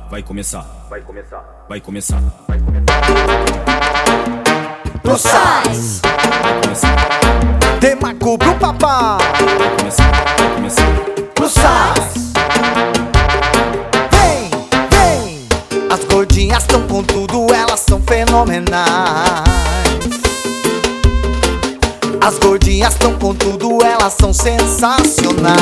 vai começar, vai começar, vai começar, vai começar. Plus size, vai começar, Demarco pro papá. vai começar, vai começar. Plus size, vem, vem. As gordinhas tão com tudo, elas são fenomenais. As gordinhas tão com tudo, elas são sensacionais.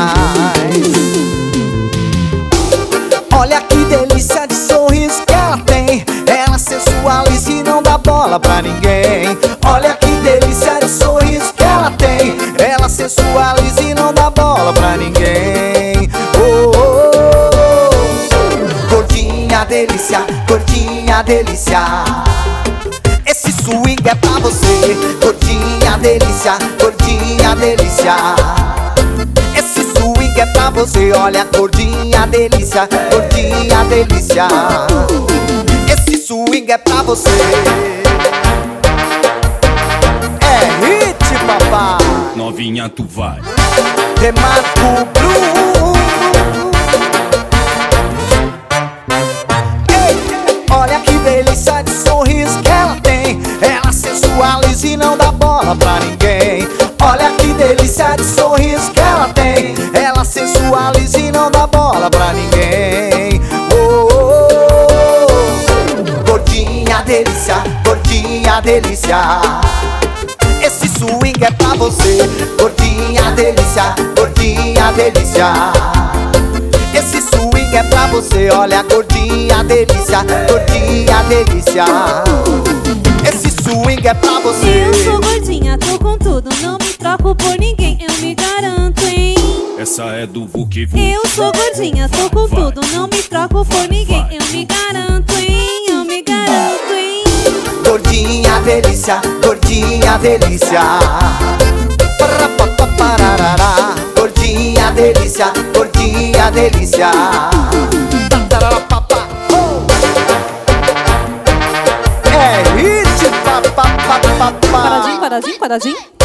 Olha que delícia de sorriso que ela tem. Ela sensualiza e não dá bola pra ninguém. Olha que delícia de sorriso que ela tem. Ela sensualiza e não dá bola pra ninguém. Oh, oh, oh. Gordinha delícia, gordinha delícia. Esse swing é pra você. Gordinha delícia, gordinha delícia. Esse swing é pra você. Olha, gordinha delícia, gordinha delícia. Esse swing é pra você. É hit, papá. Novinha tu vai, Demarco Blue. Ei, olha que delícia de sorriso que ela tem. Ela sensualiza e não dá bola pra ninguém. Olha que delícia de sorriso que ela tem. Ela sensualiza e não dá bola pra ninguém. Oh, oh, oh. Gordinha delícia, gordinha delícia. Esse swing é pra você. Gordinha delícia, gordinha delícia. Esse swing é pra você. Olha, gordinha delícia, gordinha delícia. Esse swing é pra você. Eu sou gordinha, tô com tudo, não me troco por ninguém, eu me garanto, hein? essa é do Vuki Vuki. Eu sou gordinha, tô com Vai. tudo, não me troco por ninguém, eu me garanto, hein? Eu me garanto, hein? Gordinha delícia, gordinha delícia. Parará, gordinha delícia, gordinha delícia. Tatarapapá, oh. É hit, papapá. Paradinho, paradinho, paradinho.